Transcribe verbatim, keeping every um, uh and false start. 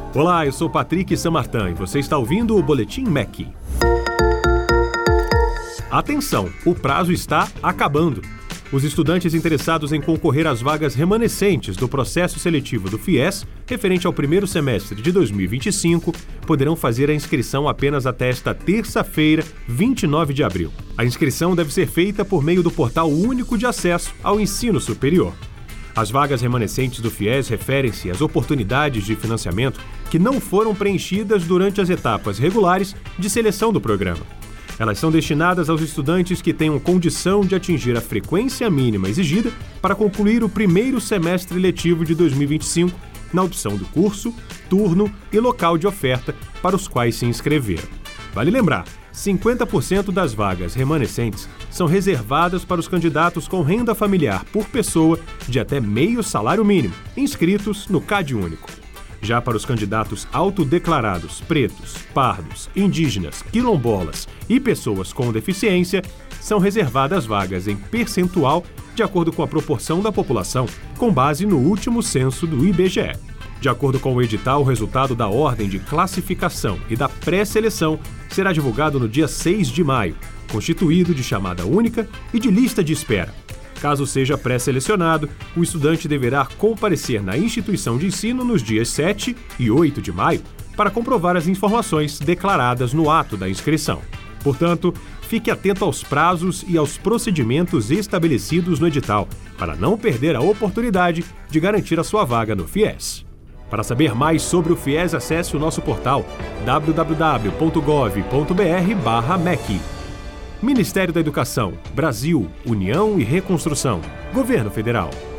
Olá, eu sou Patrick Samartin e você está ouvindo o Boletim M E C. Atenção, o prazo está acabando. Os estudantes interessados em concorrer às vagas remanescentes do processo seletivo do FIES, referente ao primeiro semestre de dois mil e vinte e cinco, poderão fazer a inscrição apenas até esta terça-feira, vinte e nove de abril. A inscrição deve ser feita por meio do Portal Único de Acesso ao Ensino Superior. As vagas remanescentes do FIES referem-se às oportunidades de financiamento que não foram preenchidas durante as etapas regulares de seleção do programa. Elas são destinadas aos estudantes que tenham condição de atingir a frequência mínima exigida para concluir o primeiro semestre letivo de dois mil e vinte e cinco na opção do curso, turno e local de oferta para os quais se inscreveram. Vale lembrar, cinquenta por cento das vagas remanescentes são reservadas para os candidatos com renda familiar por pessoa de até meio salário mínimo, inscritos no CadÚnico. Já para os candidatos autodeclarados pretos, pardos, indígenas, quilombolas e pessoas com deficiência, são reservadas vagas em percentual de acordo com a proporção da população, com base no último censo do I B G E. De acordo com o edital, o resultado da ordem de classificação e da pré-seleção será divulgado no dia seis de maio, constituído de chamada única e de lista de espera. Caso seja pré-selecionado, o estudante deverá comparecer na instituição de ensino nos dias sete e oito de maio para comprovar as informações declaradas no ato da inscrição. Portanto, fique atento aos prazos e aos procedimentos estabelecidos no edital, para não perder a oportunidade de garantir a sua vaga no FIES. Para saber mais sobre o FIES, acesse o nosso portal w w w ponto gov ponto b r barra M E C. Ministério da Educação, Brasil, União e Reconstrução, Governo Federal.